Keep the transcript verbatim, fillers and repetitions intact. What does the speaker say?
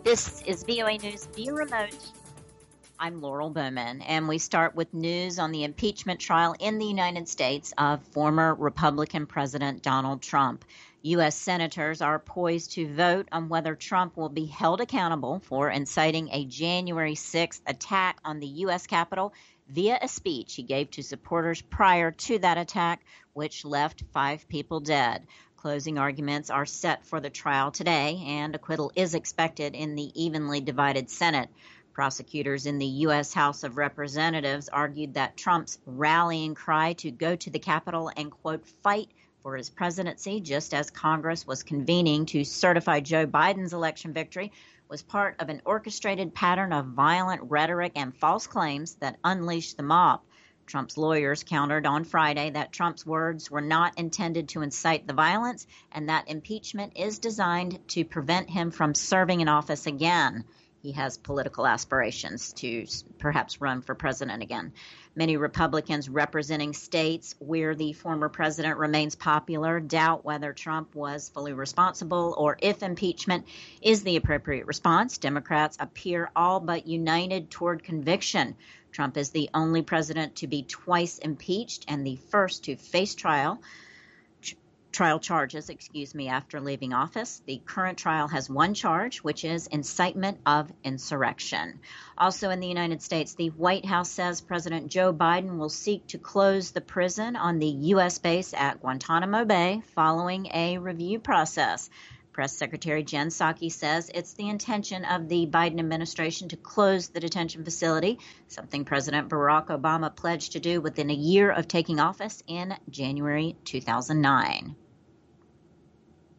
This is V O A News via remote. I'm Laurel Bowman, and we start with news on the impeachment trial in the United States of former Republican President Donald Trump. U S senators are poised to vote on whether Trump will be held accountable for inciting a January sixth attack on the U S Capitol via a speech he gave to supporters prior to that attack, which left five people dead. Closing arguments are set for the trial today, and acquittal is expected in the evenly divided Senate. Prosecutors in the U S House of Representatives argued that Trump's rallying cry to go to the Capitol and, quote, fight for his presidency, just as Congress was convening to certify Joe Biden's election victory, was part of an orchestrated pattern of violent rhetoric and false claims that unleashed the mob. Trump's lawyers countered on Friday that Trump's words were not intended to incite the violence and that impeachment is designed to prevent him from serving in office again. He has political aspirations to perhaps run for president again. Many Republicans representing states where the former president remains popular doubt whether Trump was fully responsible or if impeachment is the appropriate response. Democrats appear all but united toward conviction. Trump is the only president to be twice impeached and the first to face trial. Trial charges, excuse me, after leaving office. The current trial has one charge, which is incitement of insurrection. Also in the United States, the White House says President Joe Biden will seek to close the prison on the U S base at Guantanamo Bay following a review process. Press Secretary Jen Psaki says it's the intention of the Biden administration to close the detention facility, something President Barack Obama pledged to do within a year of taking office in January two thousand nine.